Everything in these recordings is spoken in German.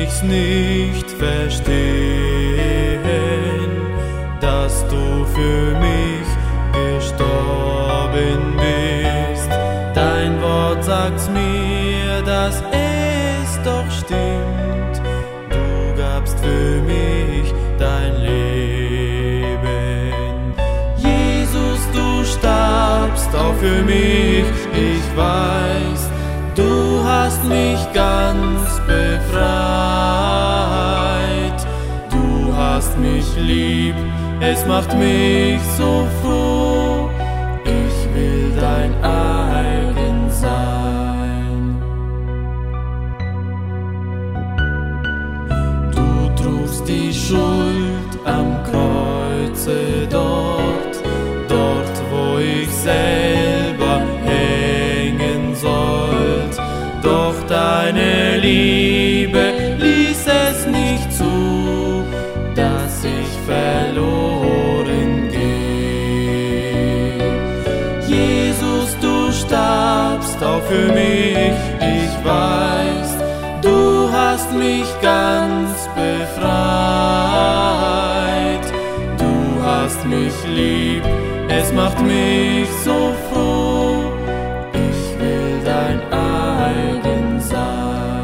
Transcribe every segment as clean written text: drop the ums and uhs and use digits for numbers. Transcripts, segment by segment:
ich's nicht verstehen, dass du für mich gestorben bist. Dein Wort sagt's mir, dass es doch stimmt. Du gabst für mich dein Leben. Jesus, du starbst auch für mich. Ich weiß, du hast mich ganz befreit. Du hast mich lieb, es macht mich so froh. Ich will dein eigen sein. Du trugst die Schuld am Kreuze dort, wo ich selber hängen sollt. Doch deine Liebe ließ es nicht zu, dass ich verloren gehe. Jesus, du starbst auch für mich. Ich weiß, du hast mich ganz befreit. Du hast mich lieb, es macht mich so froh. Ich will dein eigen sein.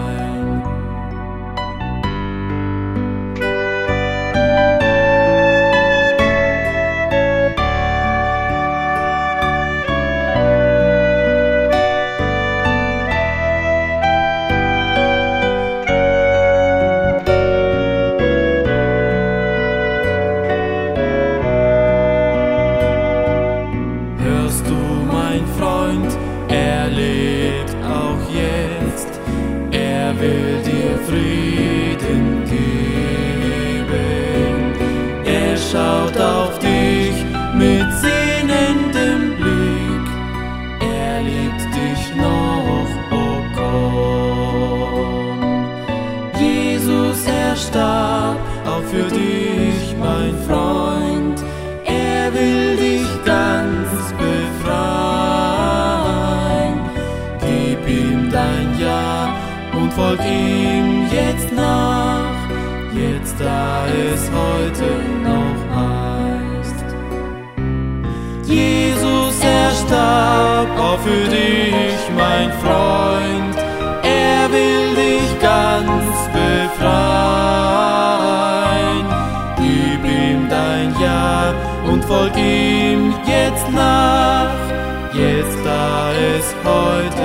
Hörst du, mein Freund, er lebt auch jetzt. Er will dir Frieden geben. Er schaut auf dich mit sehnendem Blick. Er liebt dich noch, oh komm. Jesus, er starb auch für dich, mein Freund. Er will dich ganz befreien. Gib ihm dein Ja und folg ihm jetzt nach, jetzt da es heute noch heißt. Jesus, er starb auch für dich, mein Freund. Er will dich ganz befreien. Gib ihm dein Ja und folg ihm jetzt nach, jetzt da es heute